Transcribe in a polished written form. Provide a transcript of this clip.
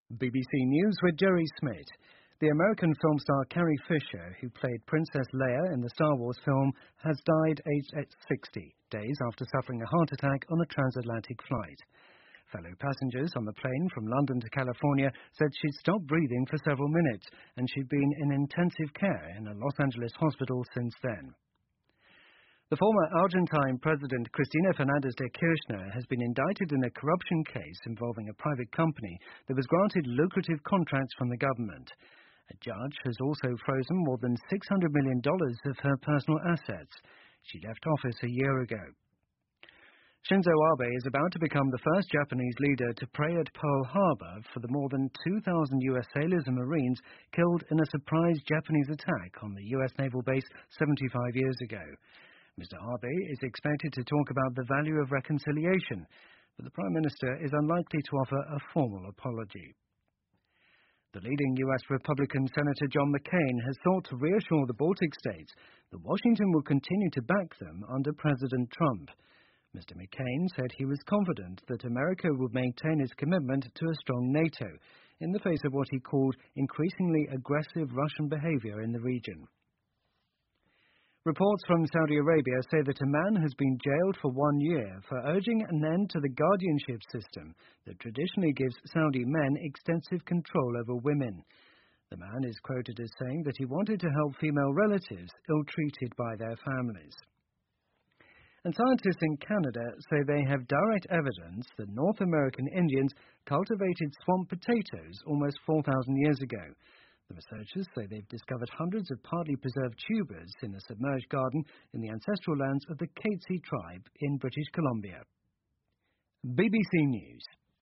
BBC News with Jerry Smith. The American film star Carrie Fisher, who played Princess Leia in the Star Wars film, has died aged 60, days after suffering a heart attack on a transatlantic flight. Fellow passengers on the plane from London to California said she'd stopped breathing for several minutes, and she'd been in intensive care in a Los Angeles hospital since then. The former Argentine President Cristina Fernández de Kirchner has been indicted in a corruption case involving a private company that was granted lucrative contracts from the government. A judge has also frozen more than $600 million of her personal assets. She left office a year ago. Shinzo Abe is about to become the first Japanese leader to pray at Pearl Harbor for the more than 2,000 U.S. sailors and Marines killed in a surprise Japanese attack on the U.S. naval base 75 years ago. Mr. Abe is expected to talk about the value of reconciliation, but the Prime Minister is unlikely to offer a formal apology. The leading U.S. Republican Senator John McCain has sought to reassure the Baltic states that Washington will continue to back them under President Trump. Mr. McCain said he was confident that America would maintain its commitment to a strong NATO in the face of what he called increasingly aggressive Russian behavior in the region. Reports from Saudi Arabia say that a man has been jailed for 1 year for urging an end to the guardianship system that traditionally gives Saudi men extensive control over women. The man is quoted as saying that he wanted to help female relatives ill-treated by their families. And scientists in Canada say they have direct evidence that North American Indians cultivated swamp potatoes almost 4,000 years ago. The researchers say they've discovered hundreds of partly preserved tubers in a submerged garden in the ancestral lands of the Katzie tribe in British Columbia. BBC News.